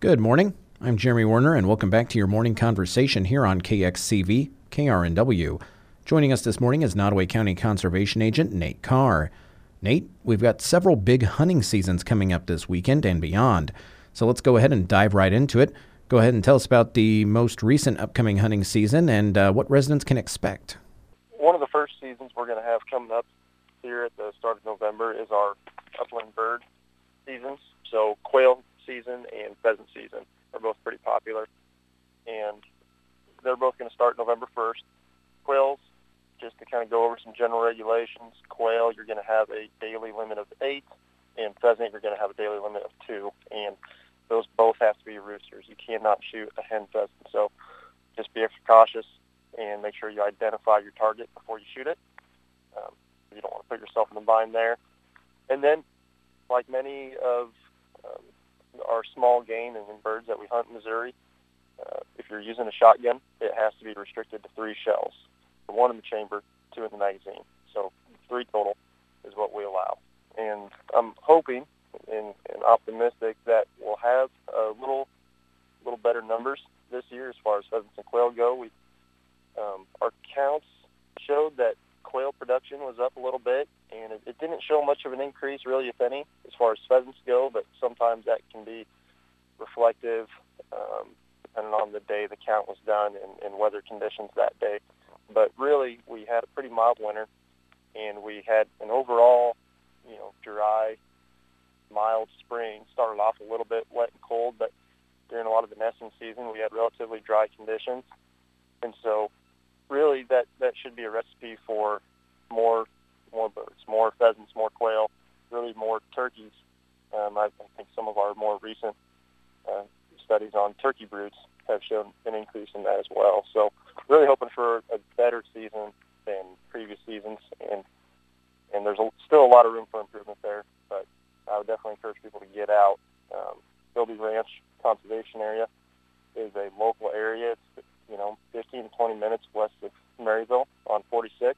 Good morning. I'm Jeremy Werner, and welcome back to your morning conversation here on KXCV, KRNW. Joining us this morning is Nottoway County Conservation Agent Nate Carr. Nate, we've got several big hunting seasons coming up this weekend and beyond. So let's go ahead and dive right into it. Go ahead and tell us about the most recent upcoming hunting season and what residents can expect. One of the first seasons we're going to have coming up here at the start of November is our upland bird seasons. So quail season and pheasant season are both pretty popular, and they're both going to start November 1st. Quails, just to kind of go over some general regulations, quail, you're going to have a daily limit of 8, and pheasant, you're going to have a daily limit of 2, and those both have to be roosters. You cannot shoot a hen pheasant, so just be extra cautious and make sure you identify your target before you shoot it. You don't want to put yourself in a bind there. And then, like many of our small game and birds that we hunt in Missouri, if you're using a shotgun, it has to be restricted to 3 shells, 1 in the chamber, 2 in the magazine. So 3 total is what we allow. And I'm hoping and optimistic that we'll have a little better numbers this year as far as pheasants and quail go. Our counts showed that quail production was up a little bit, and it didn't show much of an increase, really, if any, as far as pheasants go, but sometimes that can be reflective depending on the day the count was done and weather conditions that day. But really, we had a pretty mild winter, and we had an overall, dry, mild spring. Started off a little bit wet and cold, but during a lot of the nesting season, we had relatively dry conditions. And so really that should be a recipe for more birds, more pheasants, more quail, really more turkeys. I think some of our more recent studies on turkey broods have shown an increase in that as well. So really hoping for a better season than previous seasons, and there's still a lot of room for improvement there, but I would definitely encourage people to get out. Bilby Ranch Conservation Area is a local area. It's 15 to 20 minutes west of Maryville on 46,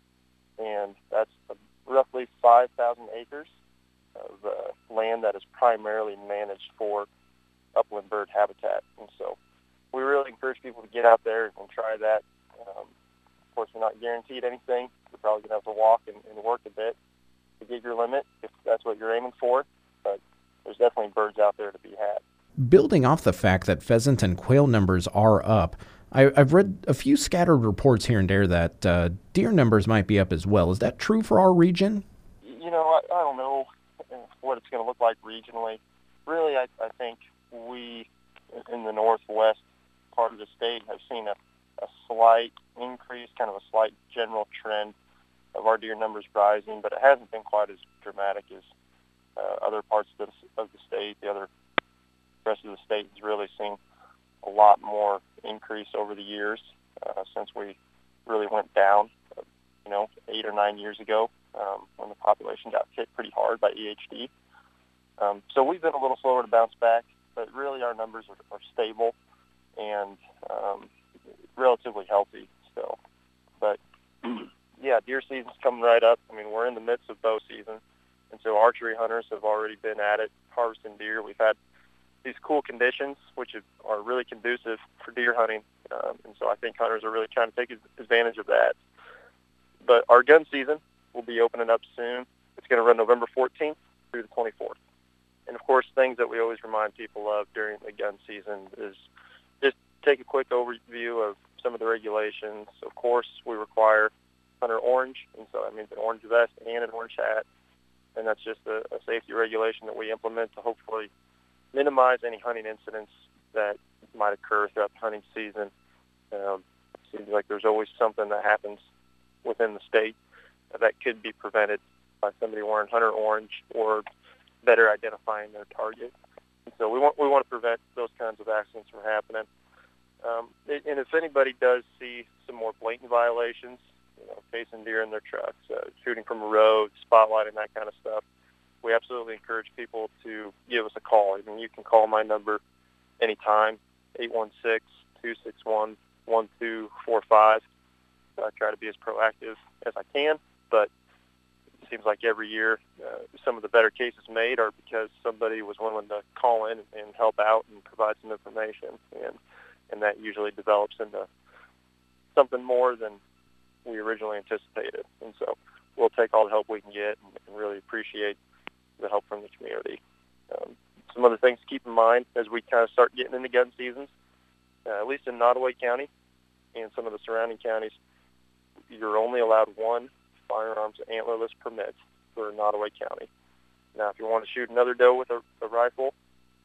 and that's roughly 5,000 acres of land that is primarily managed for upland bird habitat. And so we really encourage people to get out there and try that. Of course, we're not guaranteed anything. You're probably going to have to walk and work a bit to get your limit if that's what you're aiming for, but there's definitely birds out there to be had. Building off the fact that pheasant and quail numbers are up, I've read a few scattered reports here and there that deer numbers might be up as well. Is that true for our region? I don't know what it's going to look like regionally. Really, I think we in the northwest part of the state have seen a slight increase, kind of a slight general trend of our deer numbers rising, but it hasn't been quite as dramatic as other parts of the state. The rest of the state has really seen a lot more increase over the years since we really went down, 8 or 9 years ago when the population got hit pretty hard by EHD. So we've been a little slower to bounce back, but really our numbers are stable and relatively healthy still. But yeah, deer season's coming right up. I mean, we're in the midst of bow season, and so archery hunters have already been at it, harvesting deer. We've had these cool conditions, which are really conducive for deer hunting, and so I think hunters are really trying to take advantage of that. But our gun season will be opening up soon. It's going to run November 14th through the 24th. And, of course, things that we always remind people of during the gun season is just take a quick overview of some of the regulations. Of course, we require hunter orange, and so that means an orange vest and an orange hat, and that's just a safety regulation that we implement to hopefully minimize any hunting incidents that might occur throughout the hunting season. It seems like there's always something that happens within the state that could be prevented by somebody wearing hunter orange or better identifying their target. And so we want to prevent those kinds of accidents from happening. And if anybody does see some more blatant violations, facing deer in their trucks, shooting from a road, spotlighting, that kind of stuff, we absolutely encourage people to give us a call. I mean, you can call my number anytime, 816-261-1245. I try to be as proactive as I can, but seems like every year some of the better cases made are because somebody was willing to call in and help out and provide some information, and that usually develops into something more than we originally anticipated. And so we'll take all the help we can get and really appreciate the help from the community. Some other things to keep in mind as we kind of start getting into gun seasons, at least in Nottoway County and some of the surrounding counties, you're only allowed one firearms antlerless permit for Nottoway County. Now, if you want to shoot another doe with a rifle,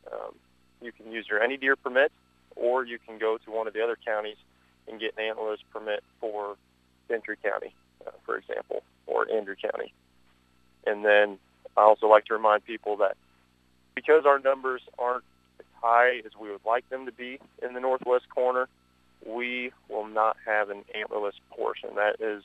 you can use your any deer permit, or you can go to one of the other counties and get an antlerless permit for Gentry County, for example, or Andrew County. And then I also like to remind people that because our numbers aren't as high as we would like them to be in the northwest corner, we will not have an antlerless portion. That is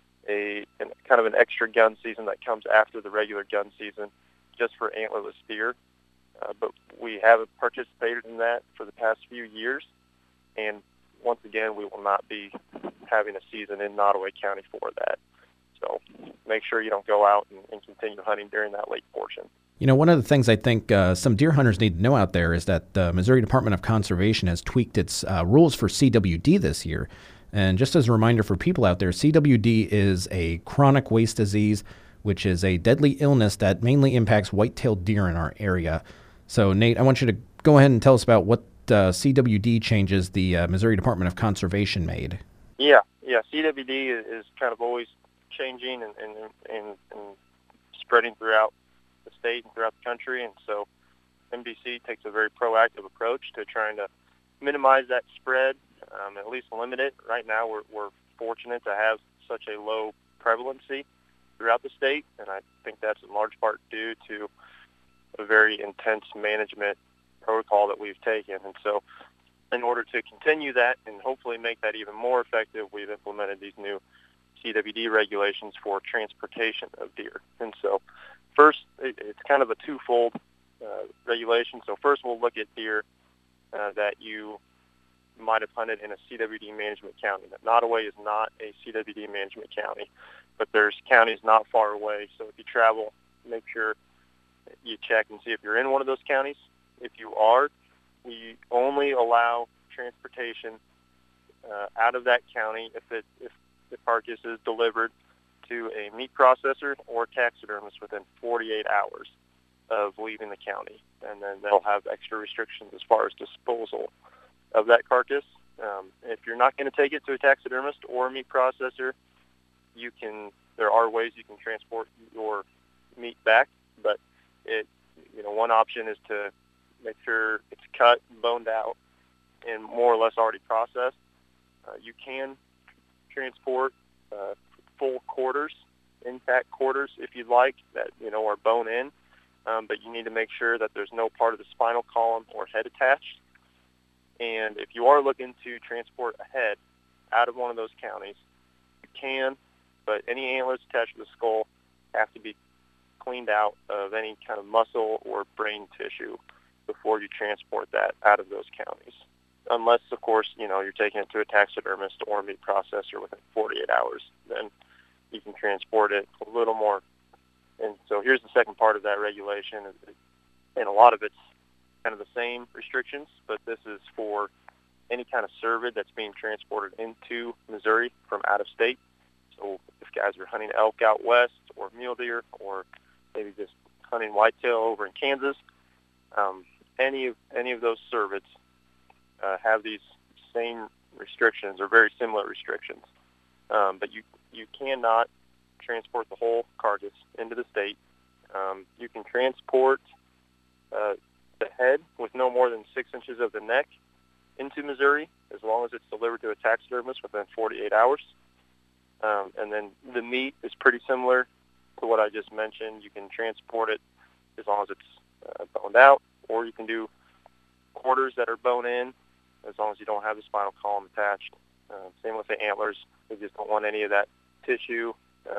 kind of an extra gun season that comes after the regular gun season just for antlerless deer. But we haven't participated in that for the past few years. And once again, we will not be having a season in Nottoway County for that. So make sure you don't go out and continue hunting during that late portion. You know, one of the things I think some deer hunters need to know out there is that the Missouri Department of Conservation has tweaked its rules for CWD this year. And just as a reminder for people out there, CWD is a chronic waste disease, which is a deadly illness that mainly impacts white-tailed deer in our area. So, Nate, I want you to go ahead and tell us about what CWD changes the Missouri Department of Conservation made. Yeah. CWD is kind of always changing and spreading throughout the state and throughout the country, and so MDC takes a very proactive approach to trying to minimize that spread, at least limit it. Right now, we're fortunate to have such a low prevalency throughout the state, and I think that's in large part due to a very intense management protocol that we've taken. And so in order to continue that and hopefully make that even more effective, we've implemented these new CWD regulations for transportation of deer. And so first, it's kind of a twofold regulation. So first, we'll look at deer that you might have hunted in a CWD management county. Nottoway is not a CWD management county, but there's counties not far away. So if you travel, make sure you check and see if you're in one of those counties. If you are, we only allow transportation out of that county if the carcass is delivered to a meat processor or taxidermist within 48 hours of leaving the county. And then they'll have extra restrictions as far as disposal of that carcass. If you're not going to take it to a taxidermist or a meat processor, there are ways you can transport your meat back, but one option is to make sure it's cut, boned out, and more or less already processed. You can transport full quarters, intact quarters, if you'd like, that are bone in, but you need to make sure that there's no part of the spinal column or head attached. And if you are looking to transport a head out of one of those counties, you can, but any antlers attached to the skull have to be cleaned out of any kind of muscle or brain tissue before you transport that out of those counties. Unless, of course, you're taking it to a taxidermist or a meat processor within 48 hours, then you can transport it a little more. And so here's the second part of that regulation, and a lot of it's kind of the same restrictions, but this is for any kind of cervid that's being transported into Missouri from out of state. So if guys are hunting elk out west or mule deer or maybe just hunting whitetail over in Kansas, any of those cervids have these same restrictions or very similar restrictions. But you cannot transport the whole carcass into the state. You can transport the head with no more than 6 inches of the neck into Missouri as long as it's delivered to a taxidermist within 48 hours. And then the meat is pretty similar to what I just mentioned. You can transport it as long as it's boned out, or you can do quarters that are bone in as long as you don't have the spinal column attached. Same with the antlers. We just don't want any of that tissue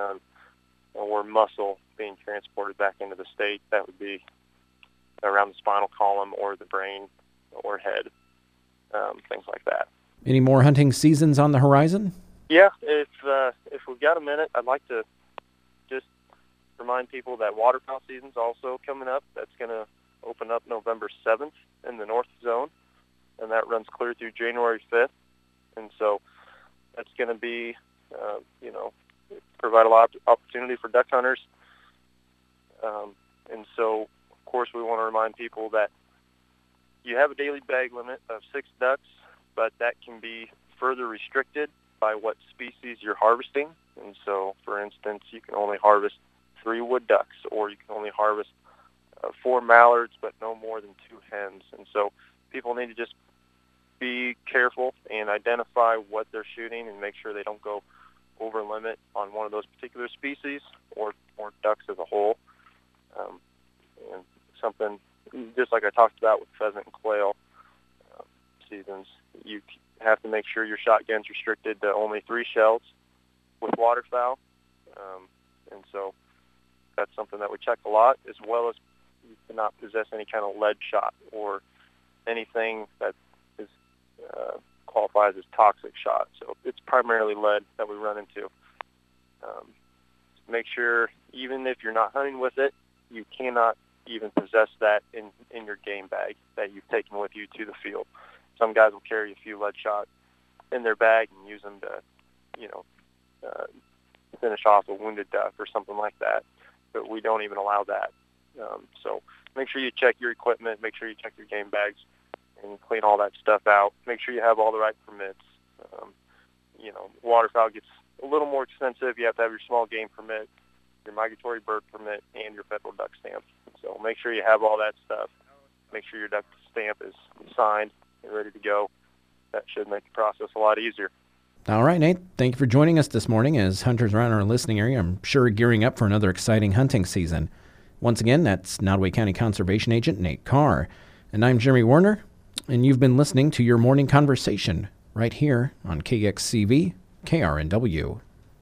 or muscle being transported back into the state. That would be around the spinal column or the brain or head, things like that. Any more hunting seasons on the horizon? Yeah, if we've got a minute, I'd like to just remind people that waterfowl season's also coming up. That's going to open up November 7th in the North Zone, and that runs clear through January 5th. And so that's going to be, provide a lot of opportunity for duck hunters. And so, of course, we want to remind people that you have a daily bag limit of 6 ducks, but that can be further restricted by what species you're harvesting. And so, for instance, you can only harvest 3 wood ducks, or you can only harvest 4 mallards, but no more than 2 hens. And so people need to just be careful and identify what they're shooting and make sure they don't go over limit on one of those particular species or ducks as a whole. And something just like I talked about with pheasant and quail seasons, you have to make sure your shotgun's restricted to only 3 shells with waterfowl. And so that's something that we check a lot, as well as you cannot possess any kind of lead shot or anything that is qualifies as toxic shot. So it's primarily lead that we run into. Make sure, even if you're not hunting with it, you cannot even possess that in your game bag that you've taken with you to the field. Some guys will carry a few lead shots in their bag and use them to, finish off a wounded duck or something like that. But we don't even allow that. So make sure you check your equipment, make sure you check your game bags, and clean all that stuff out. Make sure you have all the right permits. Waterfowl gets a little more expensive. You have to have your small game permit, your migratory bird permit, and your federal duck stamp. So make sure you have all that stuff. Make sure your duck stamp is signed and ready to go. That should make the process a lot easier. All right, Nate, thank you for joining us this morning. As hunters around our listening area, I'm sure, gearing up for another exciting hunting season. Once again, that's Nottoway County Conservation Agent Nate Carr. And I'm Jeremy Warner, and you've been listening to your morning conversation right here on KXCV KRNW.